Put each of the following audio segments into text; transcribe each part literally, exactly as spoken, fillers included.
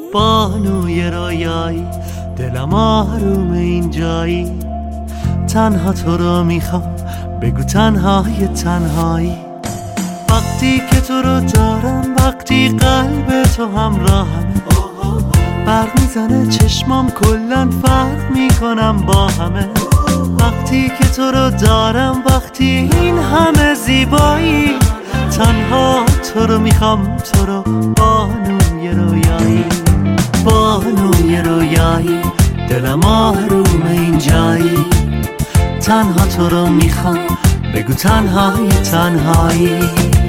بانوی رویایی، دلم آروم اینجایی، تنها تو رو میخوام، بگو تنهای تنهایی. وقتی که تو رو دارم، وقتی قلب تو همراهمه، برق میزنه چشمام، کلن فرق میکنم با همه. وقتی که تو رو دارم، وقتی این همه زیبایی، تنها تو رو میخوام، تو رو بانوی رویایی، بانوی رویایی، دلم آروم اینجایی، تنها تو رو میخوام، بگو تنهای تنهایی.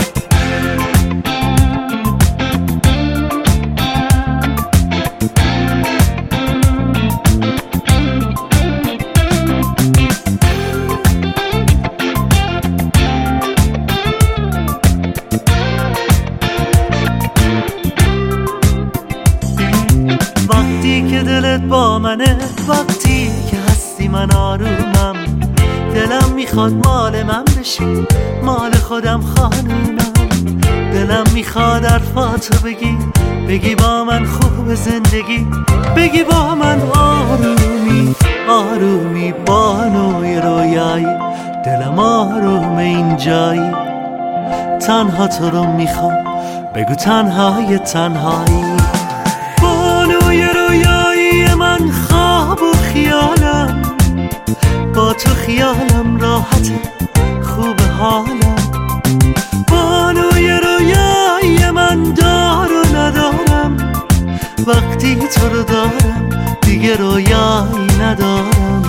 وقتی که دلت با منه، وقتی که هستی من آرومم، دلم میخواد مال من بشی، مال خودم خانومم. دلم میخواد حرفاتو بگی، بگی با من خوب زندگی، بگی با من آرومی آرومی، بانوی رویایی، دلم آروم اینجایی، تنها تو رو میخوام، بگو تنهای تنهایی. بانوی رویایی من، خواب و خیالم، با تو خیالم راحته، خوب حالم. بانوی رویایی من، دار و ندارم، وقتی تو رو دارم دیگه رویایی ندارم.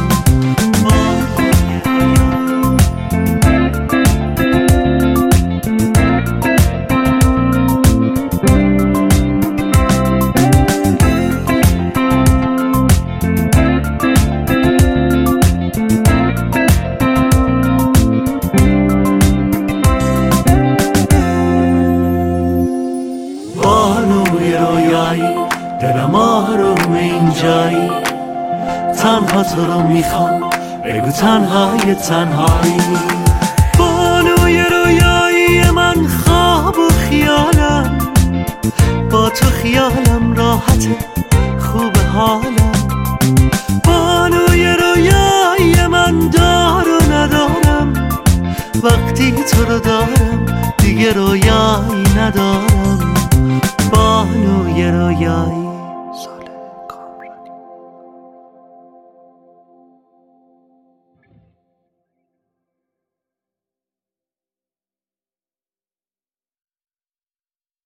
بانوی رویایی، دلم آروم اینجایی، تنها تو رو میخوام، بگو تنهای تنهایی. بانوی رویایی من، خواب و خیالم، با تو خیالم راحته، خوب حالم. بانوی رویایی من، دار و ندارم، وقتی تو رو دارم دیگه رویایی ندارم. بانوی رویایی.